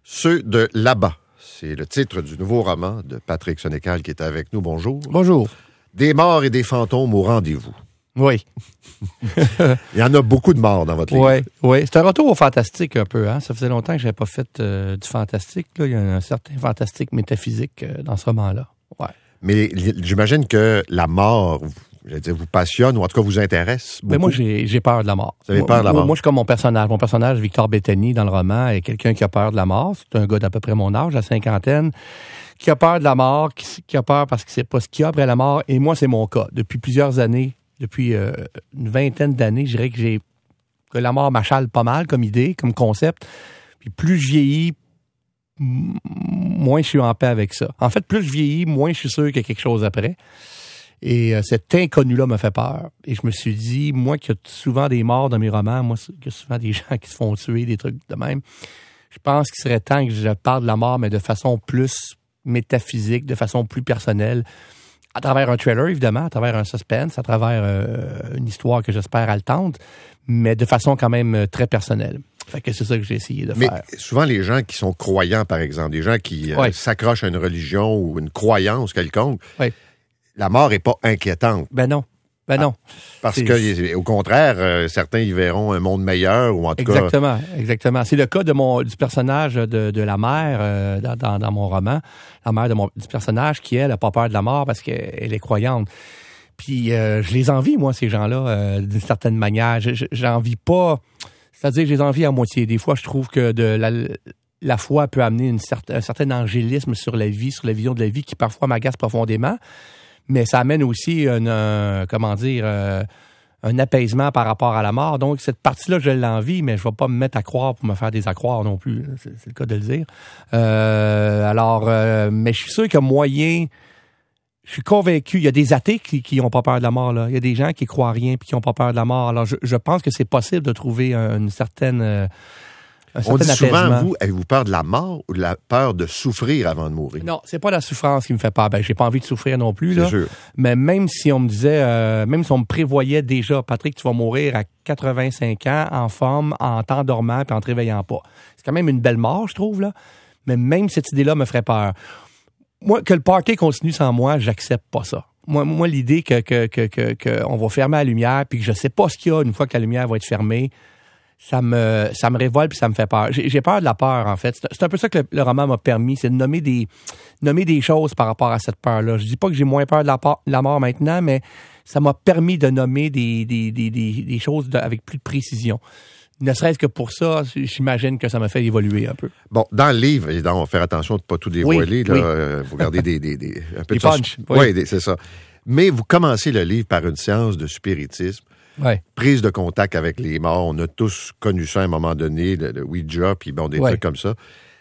Ceux de là-bas. C'est le titre du nouveau roman de Patrick Sénécal qui est avec nous. Bonjour. Bonjour. Des morts et des fantômes au rendez-vous. Oui. Il y en a beaucoup de morts dans votre livre. Oui. C'est un retour au fantastique un peu. Hein? Ça faisait longtemps que je n'avais pas fait du fantastique. Là. Il y a un certain fantastique métaphysique dans ce roman-là. Ouais. Mais j'imagine que la mort, vous passionne ou en tout cas vous intéresse beaucoup. Mais moi, j'ai peur de la mort. Vous avez peur de la mort? Moi, je suis comme mon personnage. Mon personnage, Victor Bettany, dans le roman, est quelqu'un qui a peur de la mort. C'est un gars d'à peu près mon âge, la cinquantaine, qui a peur de la mort, qui a peur parce qu'il ne sait pas ce qu'il y a après la mort. Et moi, c'est mon cas. Depuis plusieurs années, depuis une vingtaine d'années, je dirais que la mort m'achale pas mal comme idée, comme concept. Puis plus je vieillis, moins je suis en paix avec ça. En fait, plus je vieillis, moins je suis sûr qu'il y a quelque chose après. Et cet inconnu-là me fait peur. Et je me suis dit, moi qui ai souvent des morts dans mes romans, moi qui ai souvent des gens qui se font tuer, des trucs de même, je pense qu'il serait temps que je parle de la mort, mais de façon plus métaphysique, de façon plus personnelle, à travers un trailer, évidemment, à travers un suspense, à travers une histoire que j'espère haletante, mais de façon quand même très personnelle. Fait que c'est ça que j'ai essayé de faire. Mais souvent, les gens qui sont croyants, par exemple, des gens qui s'accrochent à une religion ou une croyance quelconque, la mort n'est pas inquiétante. Ben non. Parce que, au contraire, certains y verront un monde meilleur ou en tout cas... Exactement. C'est le cas du personnage de la mère dans mon roman. La mère du personnage qui, elle, n'a pas peur de la mort parce qu'elle est croyante. Puis je les envie, moi, ces gens-là, d'une certaine manière. J'envie pas... C'est-à-dire que je les envie à moitié. Des fois, je trouve que la foi peut amener un certain angélisme sur la vie, sur la vision de la vie qui parfois m'agace profondément. Mais ça amène aussi un apaisement par rapport à la mort. Donc, cette partie-là, je l'envie, mais je ne vais pas me mettre à croire pour me faire des accroire non plus. C'est le cas de le dire. Mais je suis sûr qu'il y a moyen... Je suis convaincu, il y a des athées qui n'ont pas peur de la mort. Là. Il y a des gens qui croient rien et qui n'ont pas peur de la mort. Alors, je pense que c'est possible de trouver un certain On dit souvent, apaisement. avez-vous peur de la mort ou de la peur de souffrir avant de mourir? Non, c'est pas la souffrance qui me fait peur. Ben, j'ai pas envie de souffrir non plus. C'est là. sûr. Mais même si on me disait, même si on me prévoyait déjà, Patrick, tu vas mourir à 85 ans, en forme, en t'endormant puis en te réveillant pas. C'est quand même une belle mort, je trouve, là. Mais même cette idée-là me ferait peur. Moi, que le party continue sans moi, j'accepte pas ça. Moi, l'idée que on va fermer la lumière puis que je sais pas ce qu'il y a une fois que la lumière va être fermée, ça me révolte puis ça me fait peur. J'ai peur de la peur, en fait. C'est un peu ça que le roman m'a permis, c'est de nommer des choses par rapport à cette peur-là. Je dis pas que j'ai moins peur de la mort maintenant, mais ça m'a permis de nommer des choses avec plus de précision. Ne serait-ce que pour ça, j'imagine que ça m'a fait évoluer un peu. Bon, dans le livre, évidemment, on va faire attention de ne pas tout dévoiler. Oui. Vous gardez un peu des de punchs. Oui, c'est ça. Mais vous commencez le livre par une séance de spiritisme. Ouais. Prise de contact avec les morts. On a tous connu ça à un moment donné, le Ouija, puis bon, des trucs comme ça.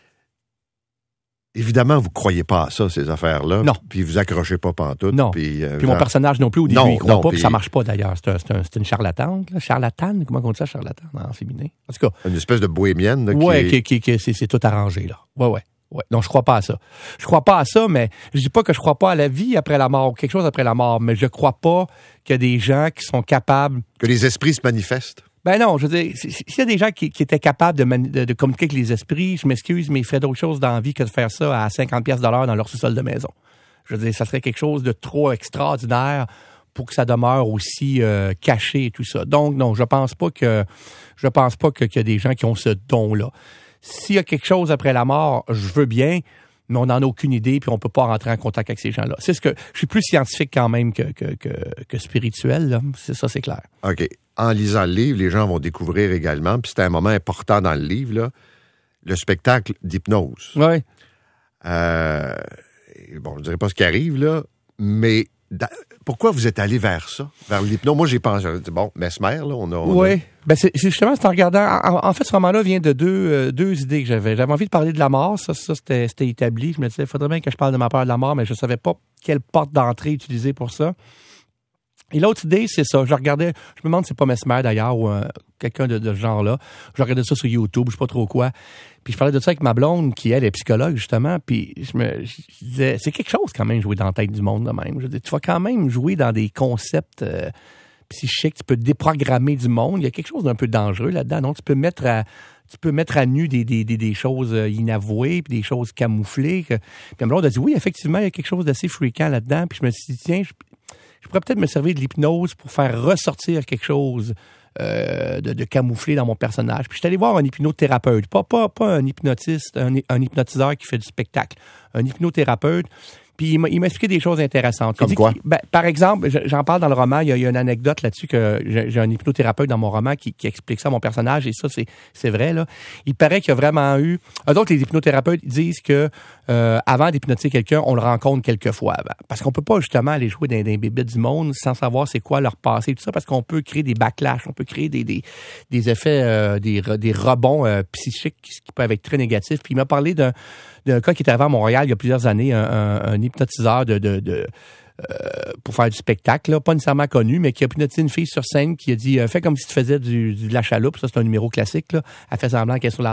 Évidemment, vous ne croyez pas à ça, ces affaires-là. Non. Puis vous accrochez pas pantoute. Non. Puis mon personnage non plus, au début, il croit pas, puis ça marche pas d'ailleurs. C'est une charlatane. Là. Charlatane? Comment on dit ça, charlatane, en féminin? En tout cas. Une espèce de bohémienne. Là, c'est tout arrangé, là. Ouais. Non, je crois pas à ça. Je crois pas à ça, mais je dis pas que je crois pas à la vie après la mort ou quelque chose après la mort, mais je crois pas qu'il y a des gens qui sont capables... Que les esprits se manifestent. Ben non, je veux dire, s'il y a des gens qui étaient capables de communiquer avec les esprits, je m'excuse, mais ils feraient d'autres choses dans la vie que de faire ça à 50$ dans leur sous-sol de maison. Je veux dire, ça serait quelque chose de trop extraordinaire pour que ça demeure aussi caché et tout ça. Donc, non, je pense pas qu'il y a des gens qui ont ce don-là. S'il y a quelque chose après la mort, je veux bien, mais on n'en a aucune idée, puis on peut pas rentrer en contact avec ces gens-là. C'est ce que je suis plus scientifique quand même que spirituel, là. C'est clair. OK. En lisant le livre, les gens vont découvrir également, puis c'est un moment important dans le livre, là, le spectacle d'hypnose. Oui. Bon, je ne dirais pas ce qui arrive, là, mais pourquoi vous êtes allé vers ça, vers l'hypnose? Moi, j'ai pensé, bon, Mesmer, là, Oui. Ben c'est justement, c'est en regardant... En fait, ce roman-là vient de deux idées que j'avais. J'avais envie de parler de la mort, ça c'était établi. Je me disais, il faudrait bien que je parle de ma peur de la mort, mais je ne savais pas quelle porte d'entrée utiliser pour ça. Et l'autre idée, c'est ça. Je me demande si c'est pas Mesmer d'ailleurs, ou quelqu'un de ce genre-là. Je regardais ça sur YouTube, je sais pas trop quoi. Puis je parlais de ça avec ma blonde, qui elle est psychologue, justement. Puis je disais, c'est quelque chose quand même jouer dans la tête du monde de même. Je dis, tu vas quand même jouer dans des concepts psychique, tu peux déprogrammer du monde. Il y a quelque chose d'un peu dangereux là-dedans. Donc, tu peux mettre à nu des choses inavouées, puis des choses camouflées. Puis à un moment, on a dit, oui, effectivement, il y a quelque chose d'assez fréquent là-dedans. Puis je me suis dit, tiens, je pourrais peut-être me servir de l'hypnose pour faire ressortir quelque chose de camouflé dans mon personnage. Puis je suis allé voir un hypnothérapeute, pas un hypnotiste, un hypnotiseur qui fait du spectacle, un hypnothérapeute. Puis il m'a expliqué des choses intéressantes. Comme quoi? Par exemple, j'en parle dans le roman, il y a une anecdote là-dessus que j'ai un hypnothérapeute dans mon roman qui explique ça à mon personnage, et ça, c'est vrai, là. Il paraît qu'il y a vraiment eu... Eux autres, les hypnothérapeutes disent que avant d'hypnotiser quelqu'un, on le rencontre quelques fois avant. Parce qu'on peut pas justement aller jouer dans des bébés du monde sans savoir c'est quoi leur passé, tout ça, parce qu'on peut créer des backlash, on peut créer des effets, des rebonds psychiques qui peuvent être très négatifs. Puis il m'a parlé d'un cas qui est arrivé à Montréal il y a plusieurs années, un hypnotiseur pour faire du spectacle, là, pas nécessairement connu, mais qui a hypnotisé une fille sur scène qui a dit fais comme si tu faisais de la chaloupe. Ça, c'est un numéro classique, là. Elle fait semblant qu'elle est sur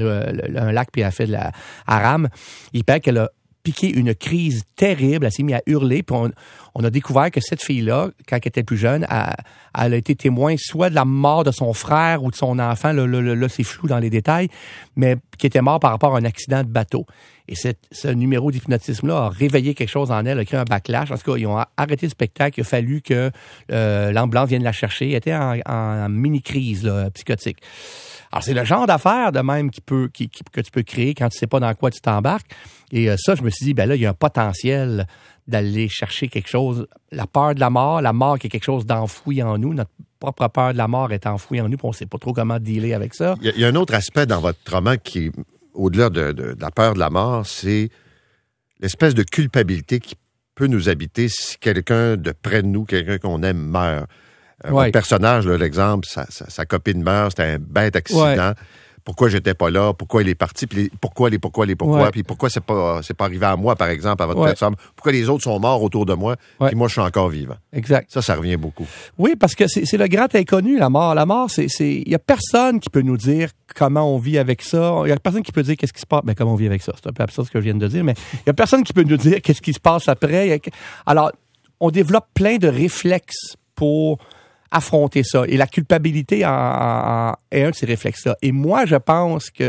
un lac, puis elle fait de la rame. Il paraît qu'elle a piqué une crise terrible, elle s'est mise à hurler, puis on a découvert que cette fille-là, quand elle était plus jeune, elle a été témoin soit de la mort de son frère ou de son enfant, là c'est flou dans les détails, mais qui était mort par rapport à un accident de bateau. Et ce numéro d'hypnotisme-là a réveillé quelque chose en elle, a créé un backlash. En tout cas, ils ont arrêté le spectacle, il a fallu que l'ambulance vienne la chercher. Elle était en mini-crise psychotique. Alors, c'est le genre d'affaire de même que tu peux créer quand tu sais pas dans quoi tu t'embarques. Et ça, je me suis dit, ben là, il y a un potentiel d'aller chercher quelque chose. La peur de la mort qui est quelque chose d'enfoui en nous. Notre propre peur de la mort est enfouie en nous, puis on sait pas trop comment dealer avec ça. Il y a un autre aspect dans votre roman qui, au-delà de la peur de la mort, c'est l'espèce de culpabilité qui peut nous habiter si quelqu'un de près de nous, quelqu'un qu'on aime, meurt. Votre personnage, là, l'exemple, sa copine meurt, c'était un bête accident. Ouais. Pourquoi j'étais pas là? Pourquoi il est parti? Puis pourquoi? Puis pourquoi c'est pas arrivé à moi, par exemple, à votre personne? Pourquoi les autres sont morts autour de moi? Puis moi, je suis encore vivant. Exact. Ça revient beaucoup. Oui, parce que c'est le grand inconnu, la mort. La mort, il y a personne qui peut nous dire comment on vit avec ça. Il y a personne qui peut dire qu'est-ce qui se passe. Ben, comment on vit avec ça? C'est un peu absurde ce que je viens de dire, mais il y a personne qui peut nous dire qu'est-ce qui se passe après. Alors, on développe plein de réflexes pour affronter ça. Et la culpabilité est un de ces réflexes-là. Et moi, je pense que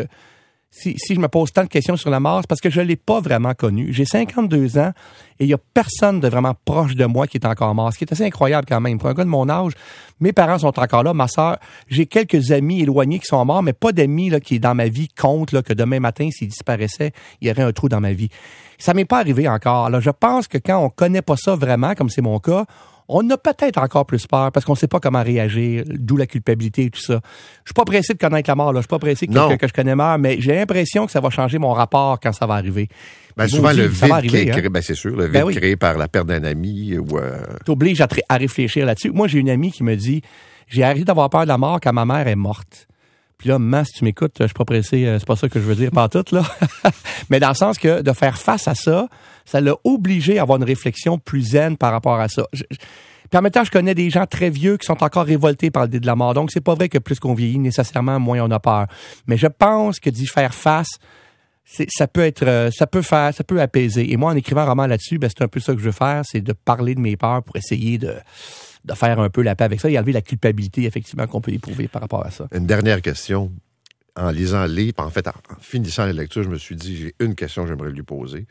si je me pose tant de questions sur la mort, c'est parce que je ne l'ai pas vraiment connue. J'ai 52 ans et il n'y a personne de vraiment proche de moi qui est encore mort, ce qui est assez incroyable quand même. Pour un gars de mon âge, mes parents sont encore là, ma sœur, j'ai quelques amis éloignés qui sont morts, mais pas d'amis là, qui, dans ma vie, comptent là, que demain matin, s'ils disparaissaient, il y aurait un trou dans ma vie. Ça m'est pas arrivé encore. Alors, je pense que quand on connaît pas ça vraiment, comme c'est mon cas, on a peut-être encore plus peur parce qu'on ne sait pas comment réagir, d'où la culpabilité et tout ça. Je suis pas pressé de connaître la mort, là. Je suis pas pressé que quelqu'un que je connais meure, mais j'ai l'impression que ça va changer mon rapport quand ça va arriver. Ben, souvent, le vide créé, ben, c'est sûr, le vide créé par la perte d'un ami ou... T'obliges à réfléchir là-dessus. Moi, j'ai une amie qui me dit, j'ai arrêté d'avoir peur de la mort quand ma mère est morte. Puis là, maman, si tu m'écoutes, je suis pas pressé, c'est pas ça que je veux dire pantoute, là. Mais dans le sens que de faire face à ça, ça l'a obligé à avoir une réflexion plus zen par rapport à ça. Puis en même temps, je connais des gens très vieux qui sont encore révoltés par l'idée de la mort. Donc, c'est pas vrai que plus qu'on vieillit, nécessairement, moins on a peur. Mais je pense que d'y faire face, ça peut apaiser. Et moi, en écrivant un roman là-dessus, ben, c'est un peu ça que je veux faire, c'est de parler de mes peurs pour essayer de faire un peu la paix avec ça et enlever la culpabilité, effectivement, qu'on peut éprouver par rapport à ça. Une dernière question. En lisant le livre, en fait, en finissant la lecture, je me suis dit, j'ai une question que j'aimerais lui poser.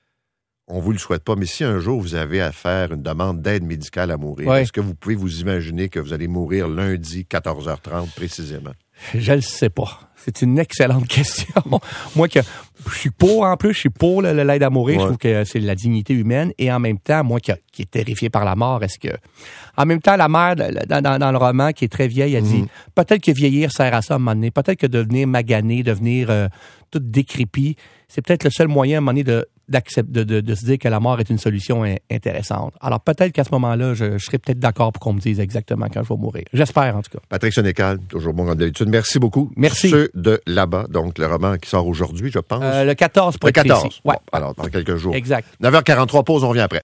On vous le souhaite pas, mais si un jour vous avez à faire une demande d'aide médicale à mourir, est-ce que vous pouvez vous imaginer que vous allez mourir lundi, 14h30 précisément? Je le sais pas. C'est une excellente question. Moi, je suis pour l'aide à mourir. Je trouve que c'est la dignité humaine. Et en même temps, moi qui est terrifié par la mort, est-ce que... En même temps, la mère, dans le roman, qui est très vieille, elle dit, peut-être que vieillir sert à ça à un moment donné. Peut-être que devenir magané, devenir tout décrépit, c'est peut-être le seul moyen à un moment donné de se dire que la mort est une solution intéressante. Alors peut-être qu'à ce moment-là, je serais peut-être d'accord pour qu'on me dise exactement quand je vais mourir. J'espère, en tout cas. Patrick Sénécal, toujours bon comme d'habitude. Merci beaucoup. Merci. Ceux de là-bas, donc le roman qui sort aujourd'hui, je pense. Le 14 pour être précis. Ouais. Bon, alors, dans quelques jours. Exact. 9h43, pause, on revient après.